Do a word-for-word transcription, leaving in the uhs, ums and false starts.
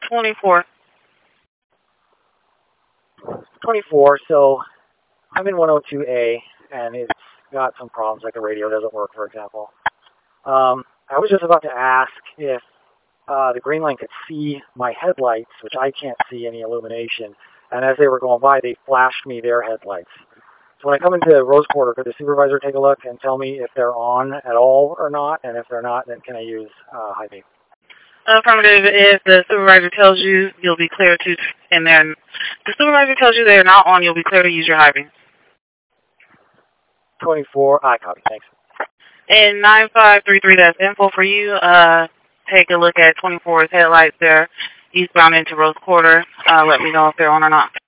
twenty-four. twenty-four, so I'm in one oh two A, and it's got some problems, like the radio doesn't work, for example. Um, I was just about to ask if uh, the Green Line could see my headlights, which I can't see any illumination, and as they were going by, they flashed me their headlights. So when I come into Rose Quarter, could the supervisor take a look and tell me if they're on at all or not, and if they're not, then can I use uh, high beam? Affirmative. If the supervisor tells you, you'll be clear to, and then the supervisor tells you they're not on, you'll be clear to use your high beam. twenty-four, I copy, thanks. And nine five three three, that's info for you. Uh, take a look at twenty-four's headlights there, eastbound into Rose Quarter. Uh, let me know if they're on or not.